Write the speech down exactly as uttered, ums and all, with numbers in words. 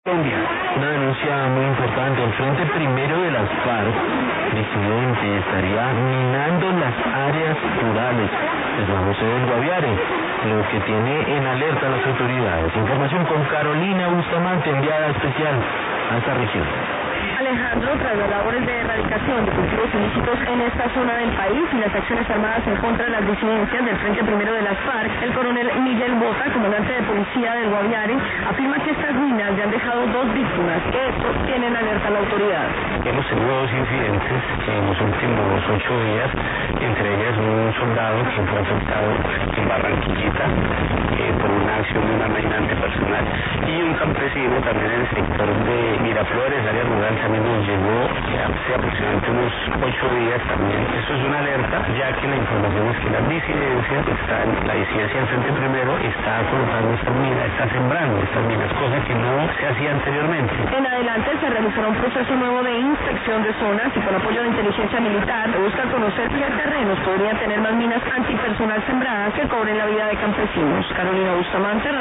Colombia. Una denuncia muy importante. El Frente Primero de las FARC, disidente, estaría minando las áreas rurales de San José del Guaviare, lo que tiene en alerta a las autoridades. Información con Carolina Bustamante, enviada especial a esta región. Alejandro, tras las labores de erradicación de cultivos ilícitos en esta zona del país y las acciones armadas en contra de las disidencias del Frente Primero de las FARC, el coronel Miguel Bota, comandante de policía del Guaviare, afirma que estas minas ya han dejado dos víctimas, que esto tiene en alerta a la autoridad. Hemos tenido dos incidentes en los últimos ocho días, entre ellas un soldado que fue afectado en Barranquillita eh, por una acción de una minante personal, y un campesino también en el sector de Miraflores, área rural, también nos llegó hace aproximadamente unos ocho días también. Eso es una alerta, ya que la información es que las disidencias están, la disidencia del Frente Primero está colocando estas minas, está sembrando estas minas, cosa que no se hacía anteriormente. En adelante se realizará un proceso nuevo de inspección de zonas y con apoyo de inteligencia militar se busca conocer qué terrenos podrían tener más minas antipersonal sembradas que cobren la vida de campesinos. Carolina Bustamante.